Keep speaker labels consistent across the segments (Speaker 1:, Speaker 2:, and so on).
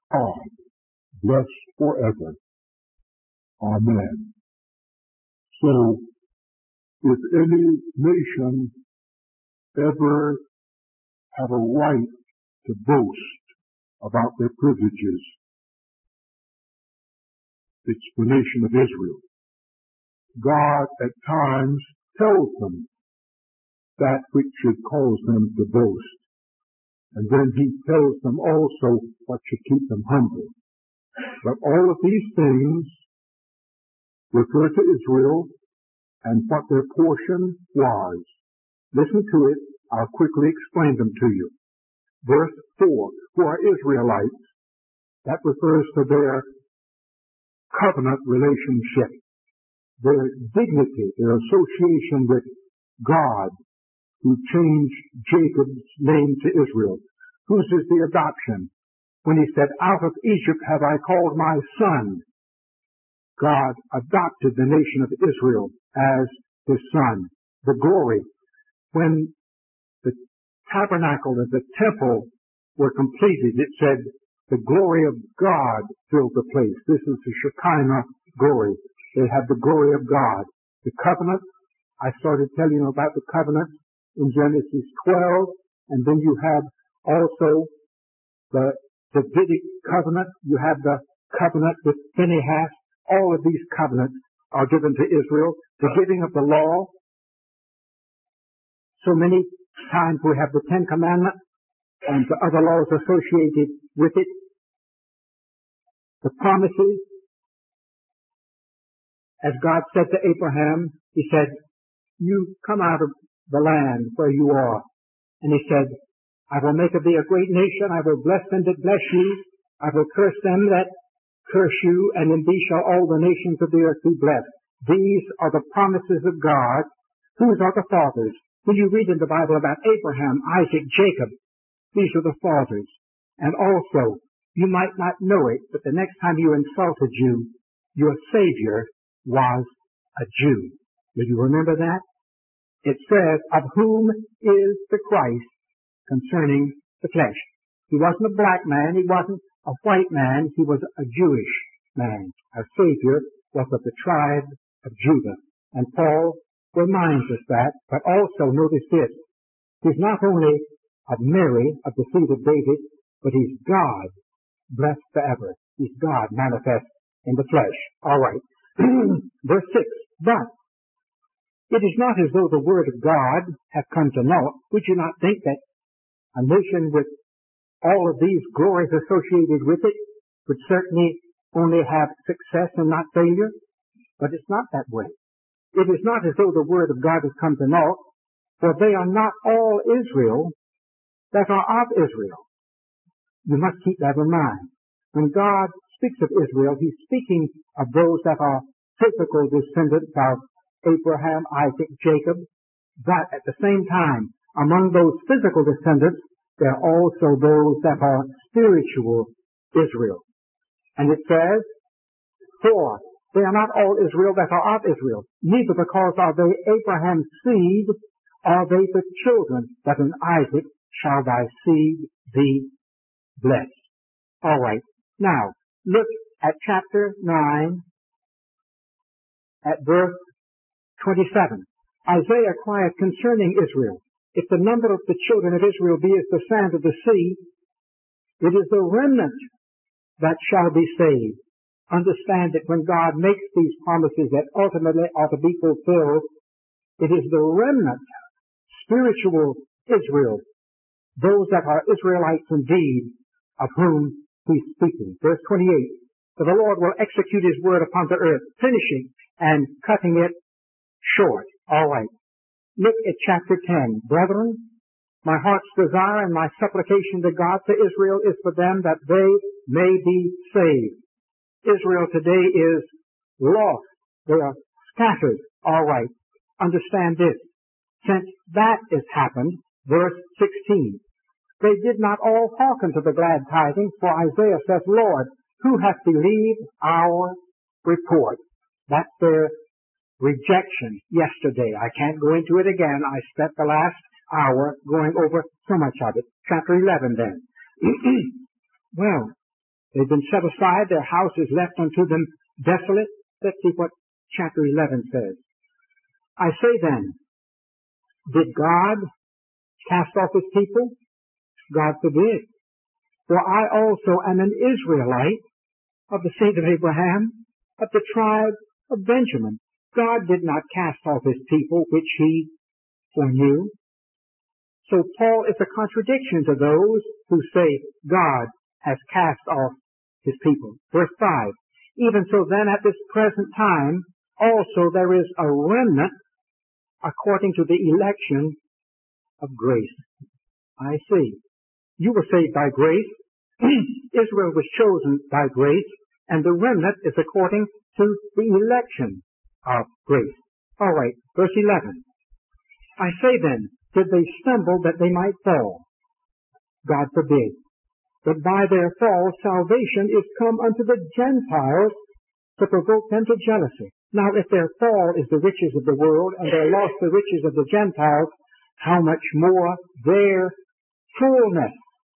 Speaker 1: God, blessed forever. Amen. So, if any nation ever have a right to boast about their privileges, it's the nation of Israel. God at times tells them that which should cause them to boast. And then he tells them also what should keep them humble. But all of these things refer to Israel and what their portion was. Listen to it. I'll quickly explain them to you. Verse 4, who are Israelites, that refers to their covenant relationship, their dignity, their association with God, who changed Jacob's name to Israel. Whose is the adoption? When he said, out of Egypt have I called my son. God adopted the nation of Israel as his son. The glory. When the tabernacle and the temple were completed, it said, the glory of God filled the place. This is the Shekinah glory. They had the glory of God. The covenant, I started telling you about the covenant in Genesis 12, and then you have also the Davidic covenant. You have the covenant with Phinehas. All of these covenants are given to Israel. The giving of the law. So many times we have the Ten Commandments and the other laws associated with it. The promises. As God said to Abraham, he said, you come out of the land where you are. And he said, I will make of thee a great nation. I will bless them that bless you. I will curse them that curse you. And in thee shall all the nations of the earth be blessed. These are the promises of God. Whose are the fathers? When you read in the Bible about Abraham, Isaac, Jacob, these are the fathers. And also, you might not know it, but the next time you insult a Jew, your Savior was a Jew. Do you remember that? It says, of whom is the Christ concerning the flesh. He wasn't a black man. He wasn't a white man. He was a Jewish man. Our Savior was of the tribe of Judah. And Paul reminds us that, but also notice this. He's not only of Mary, of the seed of David, but he's God, blessed forever. He's God manifest in the flesh. All right. Verse 6. But it is not as though the word of God have come to naught. Would you not think that a nation with all of these glories associated with it would certainly only have success and not failure? But it's not that way. It is not as though the word of God has come to naught, for they are not all Israel that are of Israel. You must keep that in mind. When God speaks of Israel, he's speaking of those that are physical descendants of Abraham, Isaac, Jacob. But at the same time, among those physical descendants, there are also those that are spiritual Israel. And it says, for they are not all Israel that are of Israel, neither because are they Abraham's seed, are they the children, but in Isaac shall thy seed be blessed. All right. Now, look at chapter 9, at verse 27. Isaiah crieth concerning Israel, if the number of the children of Israel be as the sand of the sea, it is the remnant that shall be saved. Understand that when God makes these promises that ultimately are to be fulfilled, it is the remnant, spiritual Israel, those that are Israelites indeed, of whom he's speaking. Verse 28, for the Lord will execute his word upon the earth, finishing and cutting it short. All right. Look at chapter 10. Brethren, my heart's desire and my supplication to God for Israel is for them that they may be saved. Israel today is lost. They are scattered. All right. Understand this. Since that has happened, verse 16, they did not all hearken to the glad tidings, for Isaiah says, Lord, who hath believed our report? That's their rejection yesterday. I can't go into it again. I spent the last hour going over so much of it. Chapter 11 then. Well, They've been set aside. Their house is left unto them desolate. Let's see what chapter 11 says. I say then, did God cast off his people? God forbid. For I also am an Israelite of the seed of Abraham, of the tribe of Benjamin. God did not cast off his people which he foreknew. So Paul is a contradiction to those who say God has cast off his people. Verse 5, even so then at this present time also there is a remnant according to the election of grace. I see. You were saved by grace. Israel was chosen by grace, and the remnant is according to the election of grace. All right, verse 11. I say then, did they stumble that they might fall? God forbid. But by their fall salvation is come unto the Gentiles to provoke them to jealousy. Now if their fall is the riches of the world, and their loss the riches of the Gentiles, how much more their fullness?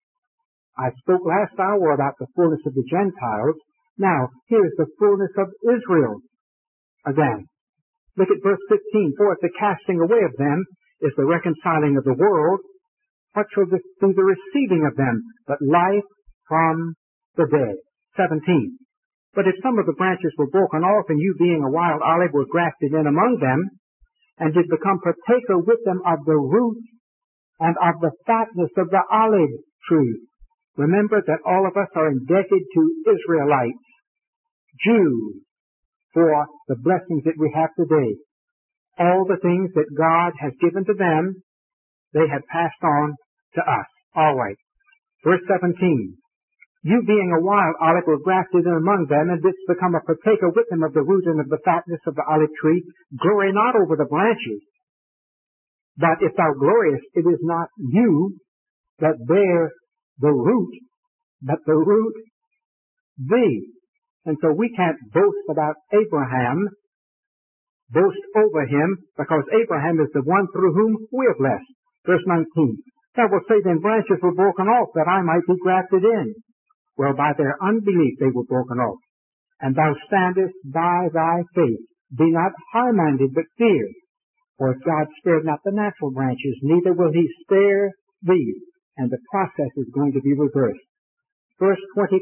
Speaker 1: I spoke last hour about the fullness of the Gentiles. Now, here's the fullness of Israel again. Look at verse 15. For if the casting away of them is the reconciling of the world, what shall this be the receiving of them but life from the dead? 17. But if some of the branches were broken off, and you being a wild olive were grafted in among them, and did become partaker with them of the root and of the fatness of the olive tree. Remember that all of us are indebted to Israelites, Jews, for the blessings that we have today. All the things that God has given to them, they have passed on to us. All right. Verse 17. You being a wild olive were grafted in among them, and didst become a partaker with them of the root and of the fatness of the olive tree. Glory not over the branches. But if thou gloriest, it is not you that bear the root, but the root thee. And so we can't boast about Abraham, boast over him, because Abraham is the one through whom we are blessed. Verse 19. Thou wilt say then branches were broken off that I might be grafted in. Well, by their unbelief they were broken off. And thou standest by thy faith. Be not high-minded, but fear. For if God spared not the natural branches, neither will he spare thee. And the process is going to be reversed. Verse 25.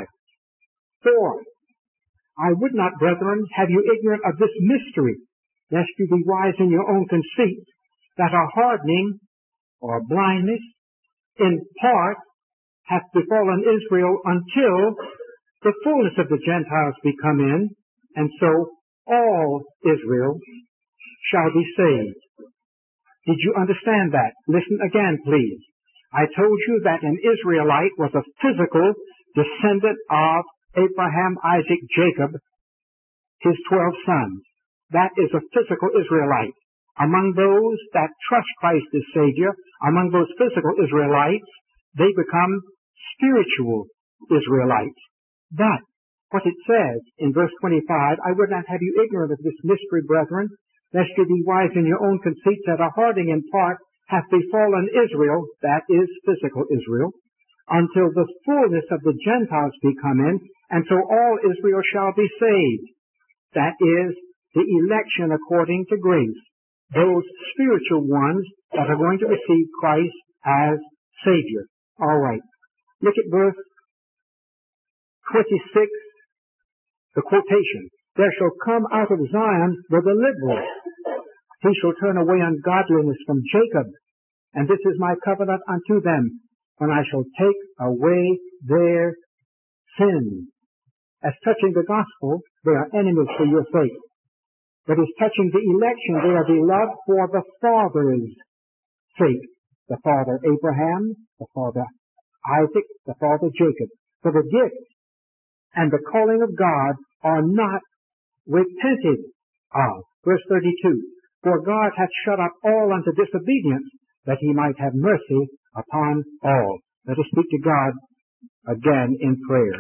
Speaker 1: For I would not, brethren, have you ignorant of this mystery, lest you be wise in your own conceit, that a hardening or blindness in part hath befallen Israel until the fullness of the Gentiles be come in, and so all Israel shall be saved. Did you understand that? Listen again, please. I told you that an Israelite was a physical descendant of Abraham, Isaac, Jacob, his 12 sons. That is a physical Israelite. Among those that trust Christ as Savior, among those physical Israelites, they become spiritual Israelites. But what it says in verse 25, I would not have you ignorant of this mystery, brethren, lest you be wise in your own conceits, that a hardening in part hath befallen Israel, that is physical Israel, until the fullness of the Gentiles be come in, and so all Israel shall be saved. That is the election according to grace. Those spiritual ones that are going to receive Christ as Savior. All right. Look at verse 26, the quotation. There shall come out of Zion the deliverer. He shall turn away ungodliness from Jacob. And this is my covenant unto them, when I shall take away their sins. As touching the gospel, they are enemies for your sake. But as touching the election, they are beloved for the Father's sake. The father Abraham, the father Isaac, the father Jacob. For the gift and the calling of God are not repented of. Verse 32. For God hath shut up all unto disobedience, that he might have mercy upon all. Let us speak to God again in prayer.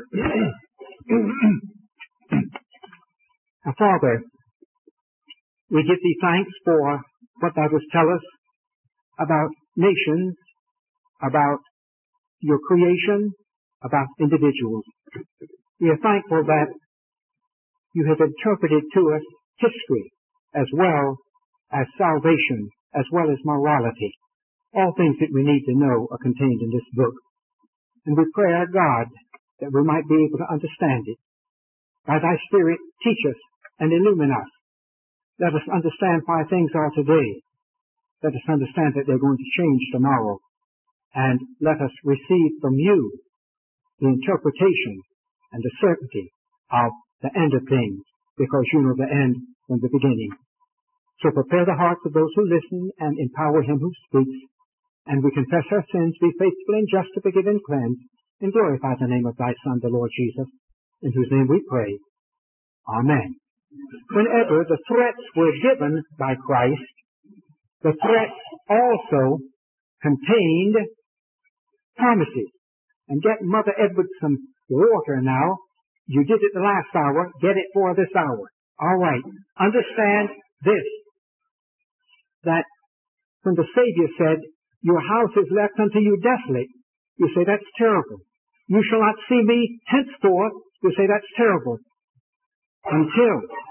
Speaker 1: Father, we give thee thanks for what thou dost tell us about nations, about your creation, about individuals. We are thankful that you have interpreted to us history as well as salvation, as well as morality. All things that we need to know are contained in this book. And we pray our God that we might be able to understand it. By thy Spirit, teach us and illumine us. Let us understand why things are today. Let us understand that they're going to change tomorrow. And let us receive from you the interpretation and the certainty of the end of things, because you know the end from the beginning. So prepare the hearts of those who listen and empower him who speaks. And we confess our sins, be faithful and just to forgive and cleanse, and glorify the name of thy Son, the Lord Jesus, in whose name we pray. Amen. Whenever the threats were given by Christ, the threats also contained promises. And get Mother Edwards some water now. You did it the last hour, get it for this hour. All right. Understand this, that when the Savior said, your house is left unto you desolate, you say, that's terrible. You shall not see me henceforth, you say, that's terrible. Until,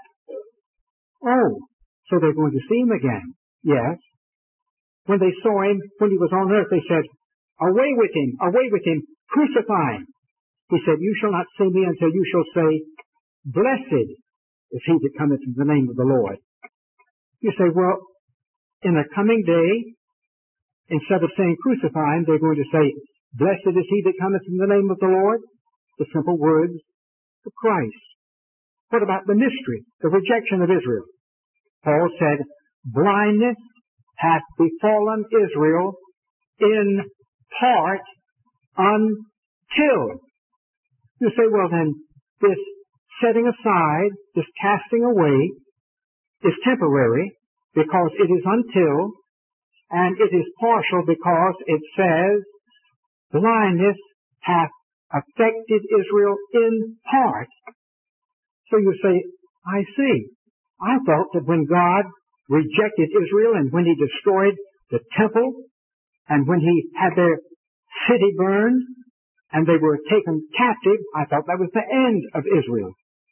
Speaker 1: so they're going to see him again. Yes. When they saw him, when he was on earth, they said, away with him, crucify him. He said, you shall not see me until you shall say, blessed is he that cometh in the name of the Lord. You say, well, in the coming day, instead of saying crucify him, they're going to say, blessed is he that cometh in the name of the Lord. The simple words of Christ. What about the mystery, the rejection of Israel? Paul said, blindness hath befallen Israel in part until. You say, well then, this setting aside, this casting away, is temporary because it is until, and it is partial because it says, blindness hath affected Israel in part. So you say, I see. I thought that when God rejected Israel and when he destroyed the temple and when he had their city burned and they were taken captive, I thought that was the end of Israel.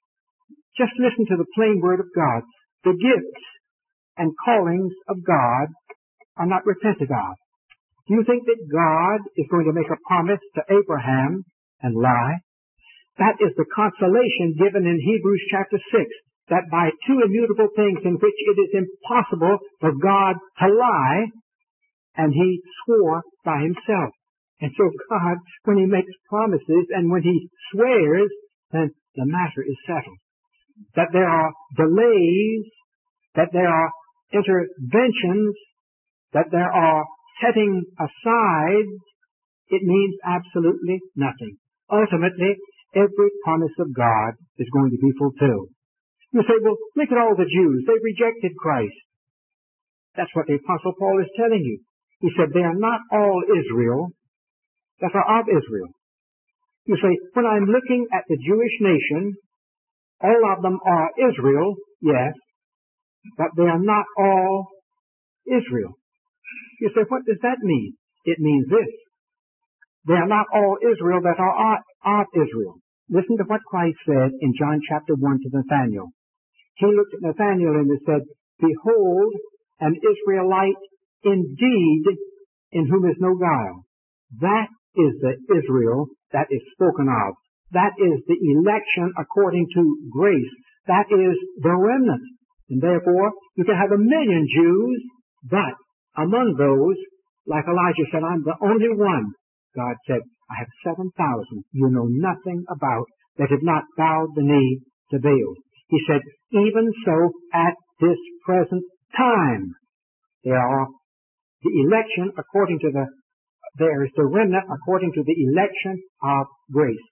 Speaker 1: Just listen to the plain word of God. The gifts and callings of God are not repented of. Do you think that God is going to make a promise to Abraham and lie? That is the consolation given in Hebrews chapter 6, that by two immutable things in which it is impossible for God to lie, and he swore by himself. And so God, when he makes promises and when he swears, then the matter is settled. That there are delays, that there are interventions, that there are setting aside, it means absolutely nothing. Ultimately, every promise of God is going to be fulfilled. You say, well, look at all the Jews. They rejected Christ. That's what the Apostle Paul is telling you. He said, they are not all Israel that are of Israel. You say, when I'm looking at the Jewish nation, all of them are Israel, yes, but they are not all Israel. You say, what does that mean? It means this. They are not all Israel that are of Israel. Listen to what Christ said in John chapter 1 to Nathanael. He looked at Nathanael and he said, behold, an Israelite indeed, in whom is no guile. That is the Israel that is spoken of. That is the election according to grace. That is the remnant. And therefore, you can have 1 million Jews, but among those, like Elijah said, I'm the only one. God said, I have 7,000 you know nothing about that have not bowed the knee to Baal. He said, even so at this present time, there are the election according to there is the remnant according to the election of grace.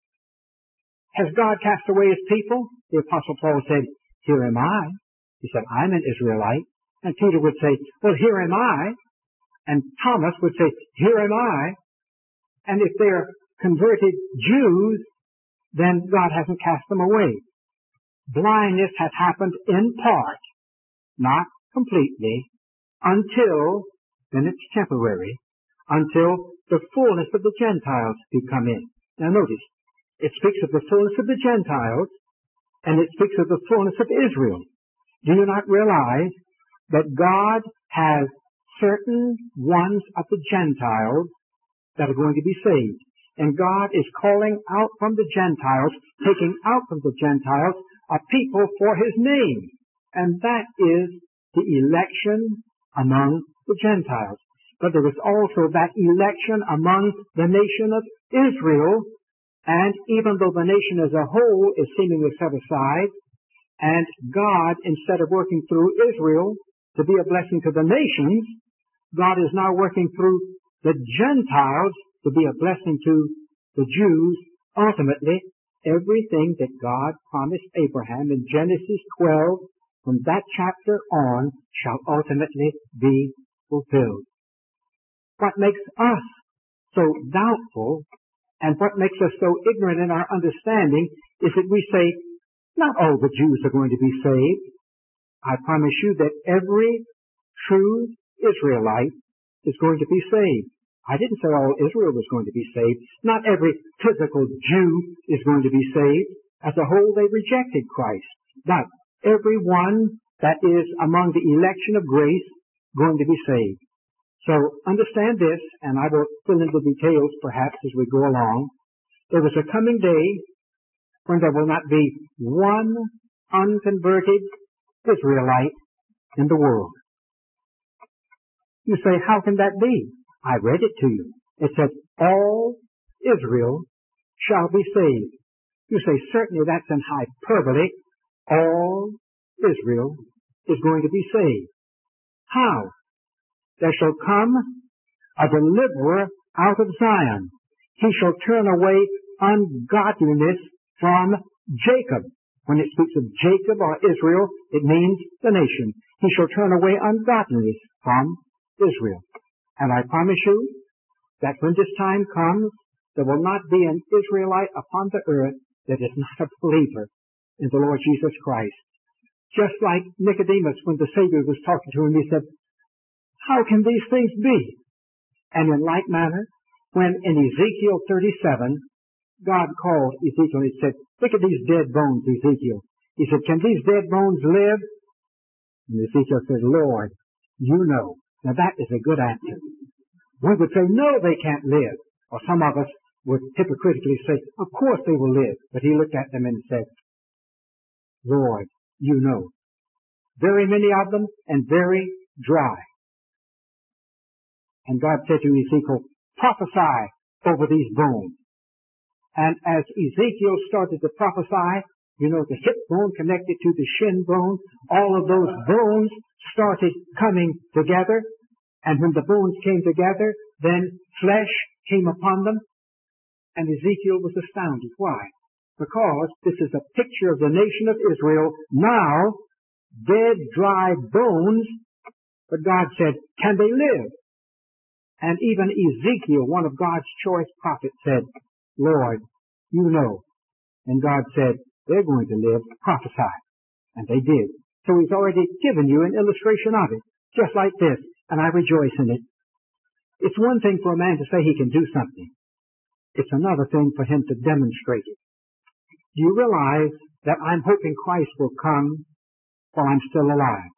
Speaker 1: Has God cast away his people? The Apostle Paul said, here am I. He said, I'm an Israelite. And Peter would say, well, here am I. And Thomas would say, here am I. And if they're converted Jews, then God hasn't cast them away. Blindness has happened in part, not completely, until, then it's temporary, until the fullness of the Gentiles be come in. Now notice, it speaks of the fullness of the Gentiles, and it speaks of the fullness of Israel. Do you not realize that God has certain ones of the Gentiles that are going to be saved? And God is calling out from the Gentiles, taking out from the Gentiles a people for His name. And that is the election among the Gentiles. But there is also that election among the nation of Israel. And even though the nation as a whole is seemingly set aside, and God, instead of working through Israel to be a blessing to the nations, God is now working through the Gentiles to be a blessing to the Jews. Ultimately, everything that God promised Abraham in Genesis 12, from that chapter on, shall ultimately be fulfilled. What makes us so doubtful and what makes us so ignorant in our understanding is that we say, not all the Jews are going to be saved. I promise you that every true Israelite is going to be saved. I didn't say all Israel was going to be saved. Not every physical Jew is going to be saved. As a whole, they rejected Christ. But everyone that is among the election of grace going to be saved. So understand this, and I will fill in the details perhaps as we go along. There is a coming day when there will not be one unconverted Israelite in the world. You say, how can that be? I read it to you. It says, all Israel shall be saved. You say, certainly that's an hyperbole. All Israel is going to be saved. How? There shall come a deliverer out of Zion. He shall turn away ungodliness from Jacob. When it speaks of Jacob or Israel, it means the nation. He shall turn away ungodliness from Israel. And I promise you that when this time comes, there will not be an Israelite upon the earth that is not a believer in the Lord Jesus Christ. Just like Nicodemus, when the Savior was talking to him, he said, how can these things be? And in like manner, when in Ezekiel 37, God called Ezekiel and he said, look at these dead bones, Ezekiel. He said, can these dead bones live? And Ezekiel said, Lord, you know. Now that is a good answer. We would say, no, they can't live. Or some of us would hypocritically say, of course they will live. But he looked at them and said, Lord, you know. Very many of them and very dry. And God said to Ezekiel, prophesy over these bones. And as Ezekiel started to prophesy, you know, the hip bone connected to the shin bone, all of those bones started coming together. And when the bones came together, then flesh came upon them. And Ezekiel was astounded. Why? Because this is a picture of the nation of Israel, now dead, dry bones. But God said, can they live? And even Ezekiel, one of God's choice prophets, said, Lord, you know. And God said, they're going to live, prophesy. And they did. So He's already given you an illustration of it, just like this, and I rejoice in it. It's one thing for a man to say he can do something. It's another thing for him to demonstrate it. Do you realize that I'm hoping Christ will come while I'm still alive?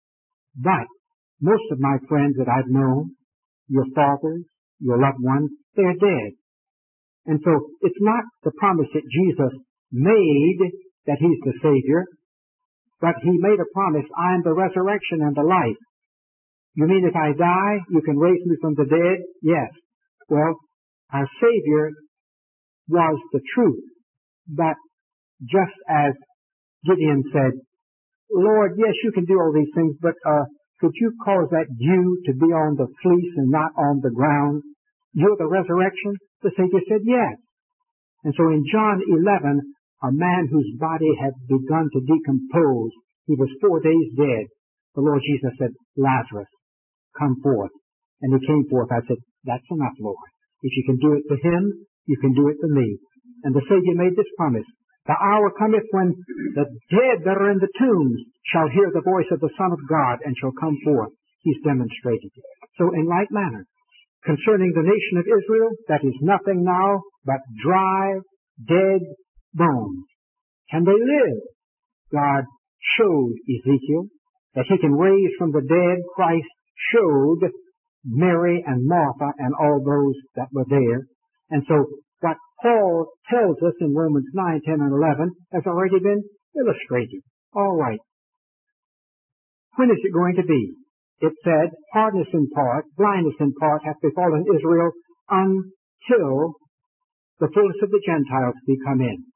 Speaker 1: But most of my friends that I've known, your fathers, your loved ones, they're dead. And so it's not the promise that Jesus made that He's the Savior, but He made a promise, I am the resurrection and the life. You mean if I die, you can raise me from the dead? Yes. Well, our Savior was the truth. But just as Gideon said, Lord, yes, you can do all these things, but could you cause that dew to be on the fleece and not on the ground? You're the resurrection? The Savior said, yes. And so in John 11, a man whose body had begun to decompose, he was 4 days dead. The Lord Jesus said, Lazarus, come forth. And he came forth. I said, that's enough, Lord. If you can do it for him, you can do it for me. And the Savior made this promise. The hour cometh when the dead that are in the tombs shall hear the voice of the Son of God and shall come forth. He's demonstrated it. So in like manner, concerning the nation of Israel, that is nothing now but dry, dead bones. Can they live? God showed Ezekiel that he can raise from the dead. Christ showed Mary and Martha and all those that were there. And so what Paul tells us in Romans 9, 10, and 11 has already been illustrated. All right. When is it going to be? It said, hardness in part, blindness in part hath befallen Israel until the fullness of the Gentiles be come in.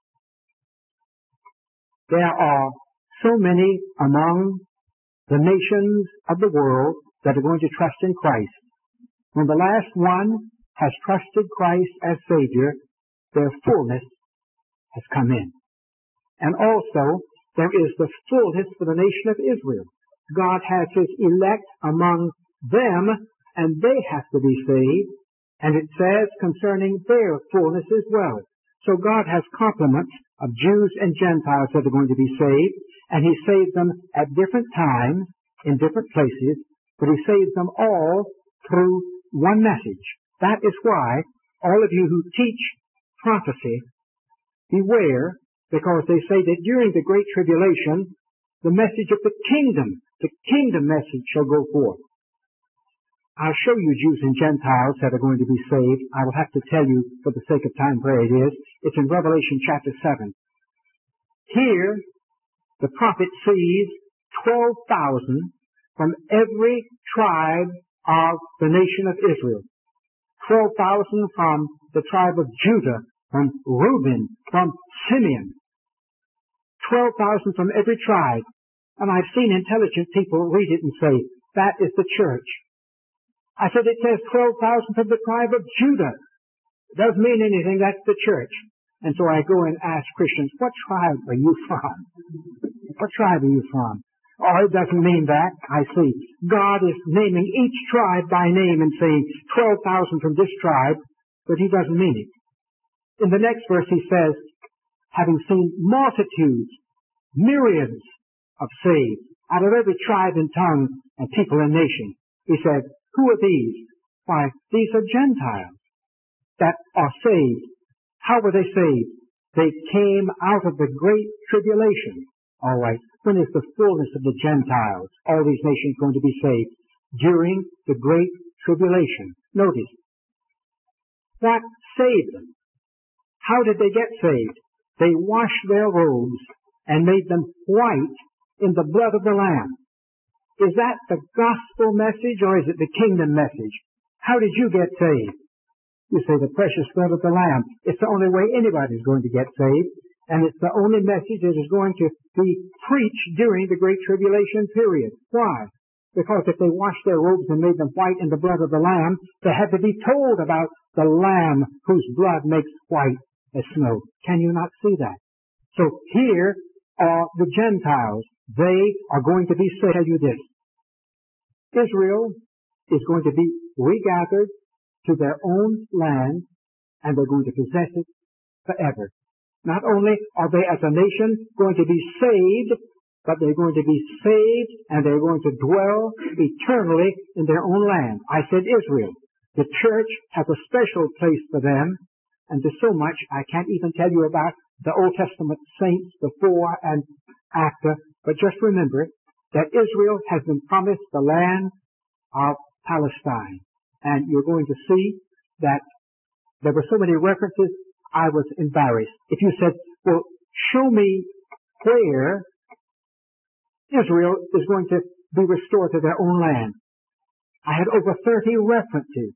Speaker 1: There are so many among the nations of the world that are going to trust in Christ. When the last one has trusted Christ as Savior, their fullness has come in. And also, there is the fullness for the nation of Israel. God has His elect among them, and they have to be saved. And it says concerning their fullness as well. So God has complements of Jews and Gentiles that are going to be saved, and He saves them at different times, in different places, but He saves them all through one message. That is why all of you who teach prophecy, beware, because they say that during the Great Tribulation, the message of the kingdom message shall go forth. I'll show you Jews and Gentiles that are going to be saved. I will have to tell you for the sake of time where it is. It's in Revelation chapter 7. Here, the prophet sees 12,000 from every tribe of the nation of Israel. 12,000 from the tribe of Judah, from Reuben, from Simeon. 12,000 from every tribe. And I've seen intelligent people read it and say, that is the church. I said, it says 12,000 from the tribe of Judah. It doesn't mean anything, that's the church. And so I go and ask Christians, what tribe are you from? What tribe are you from? Oh, it doesn't mean that. I see. God is naming each tribe by name and saying 12,000 from this tribe, but He doesn't mean it. In the next verse He says, having seen multitudes, myriads of saved, out of every tribe and tongue and people and nation, He said, who are these? Why, these are Gentiles that are saved. How were they saved? They came out of the great tribulation. All right. When is the fullness of the Gentiles, all these nations, going to be saved? During the great tribulation. Notice. What saved them? How did they get saved? They washed their robes and made them white in the blood of the Lamb. Is that the gospel message or is it the kingdom message? How did you get saved? You say the precious blood of the Lamb. It's the only way anybody's going to get saved. And it's the only message that is going to be preached during the Great Tribulation period. Why? Because if they washed their robes and made them white in the blood of the Lamb, they had to be told about the Lamb whose blood makes white as snow. Can you not see that? So here are the Gentiles. They are going to be saved. I tell you this. Israel is going to be regathered to their own land, and they're going to possess it forever. Not only are they as a nation going to be saved, but they're going to be saved and they're going to dwell eternally in their own land. I said Israel. The church has a special place for them, and there's so much I can't even tell you about the Old Testament saints before and after, but just remember that Israel has been promised the land of Palestine. And you're going to see that there were so many references, I was embarrassed. If you said, well, show me where Israel is going to be restored to their own land. I had over 30 references,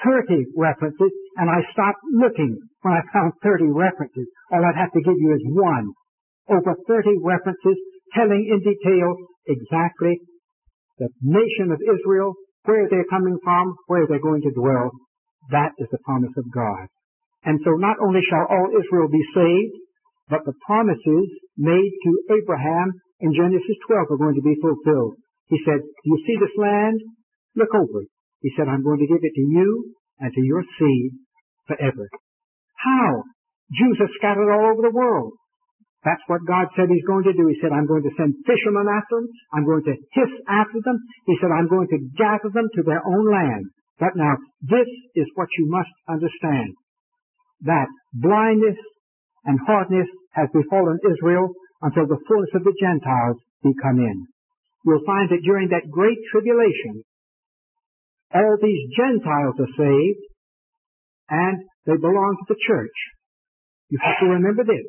Speaker 1: and I stopped looking when I found 30 references. All I'd have to give you is one. Over 30 references telling in detail exactly the nation of Israel, where they're coming from, where they're going to dwell. That is the promise of God. And so not only shall all Israel be saved, but the promises made to Abraham in Genesis 12 are going to be fulfilled. He said, do you see this land? Look over it. He said, I'm going to give it to you and to your seed forever. How? Jews are scattered all over the world. That's what God said He's going to do. He said, I'm going to send fishermen after them. I'm going to hiss after them. He said, I'm going to gather them to their own land. But now, this is what you must understand, that blindness and hardness has befallen Israel until the fullness of the Gentiles be come in. You'll find that during that great tribulation, all these Gentiles are saved, and they belong to the church. You have to remember this.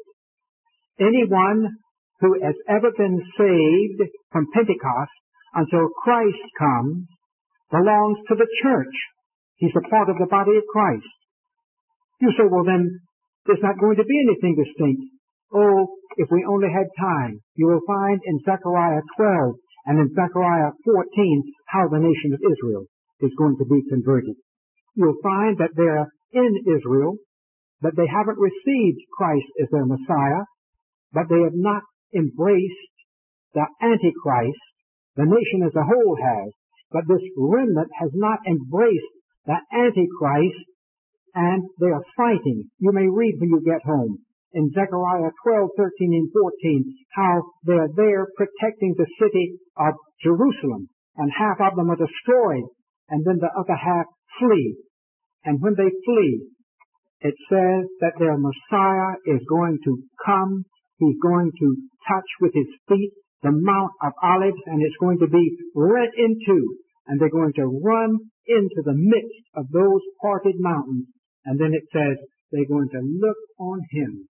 Speaker 1: Anyone who has ever been saved from Pentecost until Christ comes belongs to the church. He's a part of the body of Christ. You say, well then, there's not going to be anything distinct. Oh, if we only had time. You will find in Zechariah 12 and in Zechariah 14 how the nation of Israel is going to be converted. You'll find that they're in Israel, but they haven't received Christ as their Messiah, but they have not embraced the Antichrist. The nation as a whole has, but this remnant has not embraced the Antichrist, and they are fighting. You may read when you get home in Zechariah 12, 13, and 14 how they're there protecting the city of Jerusalem, and half of them are destroyed, and then the other half flee. And when they flee, it says that their Messiah is going to come. He's going to touch with his feet the Mount of Olives, and it's going to be rent in two, and they're going to run into the midst of those parted mountains. And then it says they're going to look on him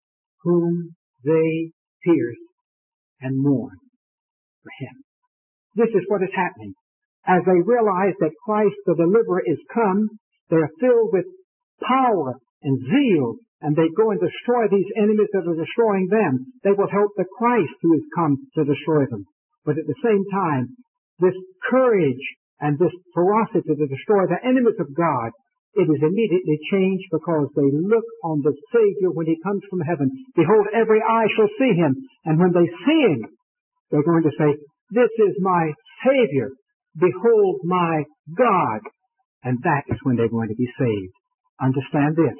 Speaker 1: whom they pierced and mourn for him. This is what is happening. As they realize that Christ the deliverer is come, they're filled with power and zeal, and they go and destroy these enemies that are destroying them. They will help the Christ who has come to destroy them. But at the same time, this courage and this ferocity to destroy the enemies of God, it is immediately changed because they look on the Savior when he comes from heaven. Behold, every eye shall see him. And when they see him, they're going to say, this is my Savior. Behold my God. And that is when they're going to be saved. Understand this.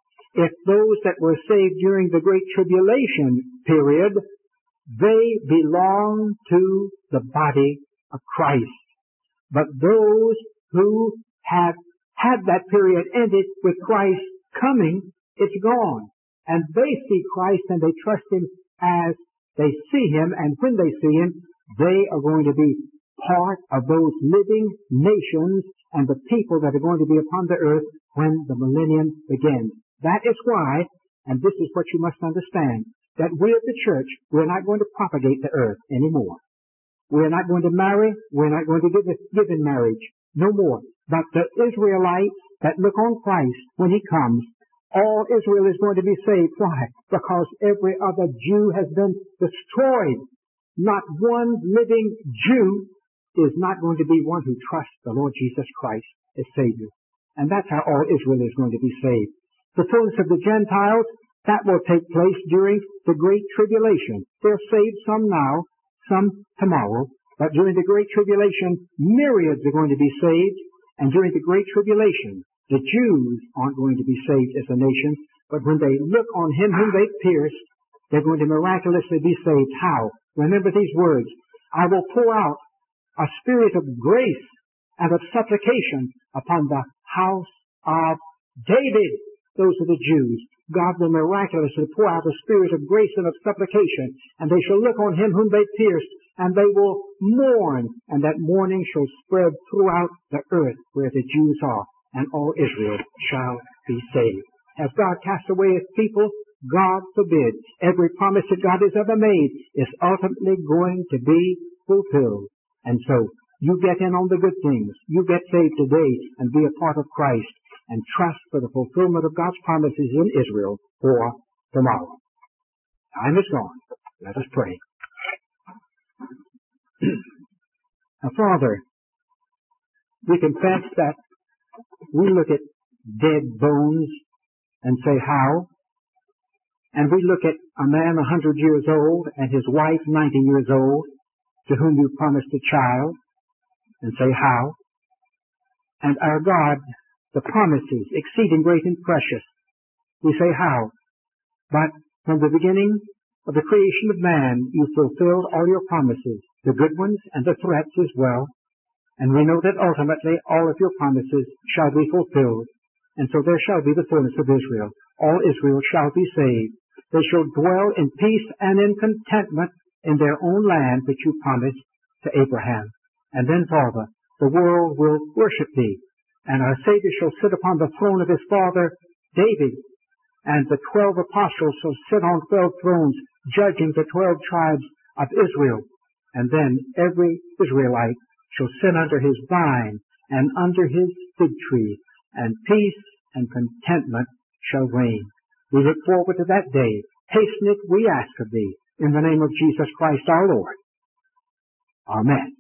Speaker 1: If those that were saved during the Great Tribulation period, they belong to the body of Christ. But those who have had that period ended with Christ coming, it's gone. And they see Christ and they trust him as they see him, and when they see him, they are going to be part of those living nations and the people that are going to be upon the earth when the millennium begins. That is why, and this is what you must understand, that we at the church, we're not going to propagate the earth anymore. We're not going to marry. We're not going to give in marriage. No more. But the Israelites that look on Christ when he comes, all Israel is going to be saved. Why? Because every other Jew has been destroyed. Not one living Jew is not going to be one who trusts the Lord Jesus Christ as Savior. And that's how all Israel is going to be saved. The fullness of the Gentiles, that will take place during the Great Tribulation. They're saved some now, some tomorrow, but during the Great Tribulation, myriads are going to be saved, and during the Great Tribulation, the Jews aren't going to be saved as a nation, but when they look on him whom they pierced, they're going to miraculously be saved. How? Remember these words. I will pour out a spirit of grace and of supplication upon the house of David. Those are the Jews. God will miraculously pour out a spirit of grace and of supplication, and they shall look on him whom they pierced, and they will mourn, and that mourning shall spread throughout the earth where the Jews are, and all Israel shall be saved. Has God cast away his people? God forbid. Every promise that God has ever made is ultimately going to be fulfilled. And so, you get in on the good things. You get saved today and be a part of Christ, and trust for the fulfillment of God's promises in Israel for tomorrow. Time is gone. Let us pray. Now, Father, we confess that we look at dead bones and say, how? And we look at a man 100 years old and his wife 90 years old, to whom you promised a child, and say, how? And our God, the promises, exceeding great and precious. We say, how? But from the beginning of the creation of man, you fulfilled all your promises, the good ones and the threats as well. And we know that ultimately all of your promises shall be fulfilled. And so there shall be the fullness of Israel. All Israel shall be saved. They shall dwell in peace and in contentment in their own land which you promised to Abraham. And then, Father, the world will worship thee, and our Savior shall sit upon the throne of his father David, and the 12 apostles shall sit on 12 thrones, judging the 12 tribes of Israel. And then every Israelite shall sit under his vine and under his fig tree, and peace and contentment shall reign. We look forward to that day. Hasten it, we ask of thee, in the name of Jesus Christ our Lord. Amen.